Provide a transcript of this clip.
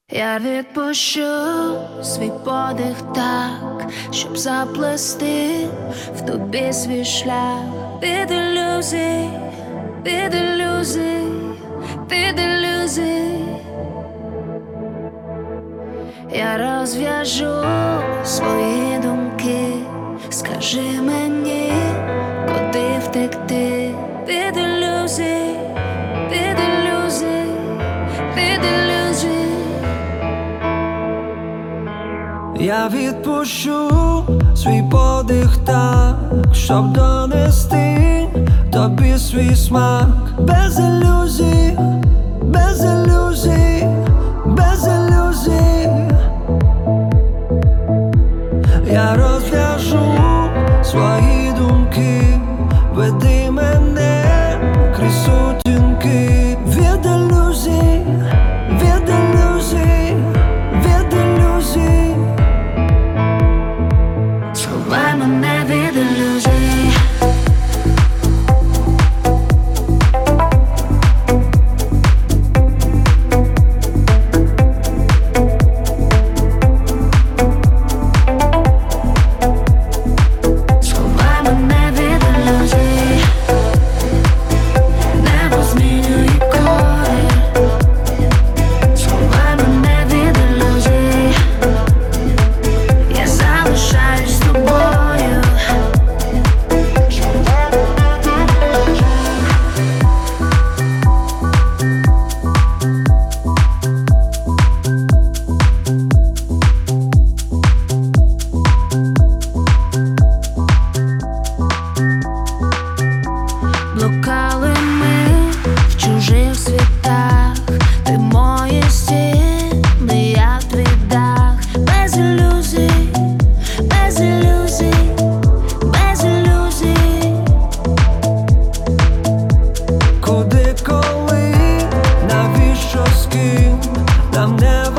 Я відпущу свій подих так, щоб заплести в тобі свій шлях. Від ілюзій, від ілюзій, від ілюзій. Я розв'яжу свої думки. Скажи мені, куди втекти. Від ілюзій, від ілюзій, від ілюзій. Я відпущу свій подих так, щоб донести тобі свій смак. Без ілюзій, без ілюзій, без ілюзій. Я розв'яжу свої думки. Веди мене крізь сутінки. Від ілюзій, від ілюзій, від ілюзій. Сховай мене від ілюзій. Сховай мене від ілюзій. Небо змінює колір. Сховай мене від ілюзій. Я залишаюсь з тобою. Блукали ми в чужих світах. Ти мої стіни, я твій дах. Без ілюзій, без ілюзій, без ілюзій. Куди, коли, навіщо, з ким? Нам не